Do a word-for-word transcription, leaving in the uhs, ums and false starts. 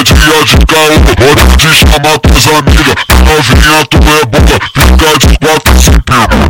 é dia de caô. Hora de chamar tuas amigas, a novinha tu é boa, fica de quatro sem pego.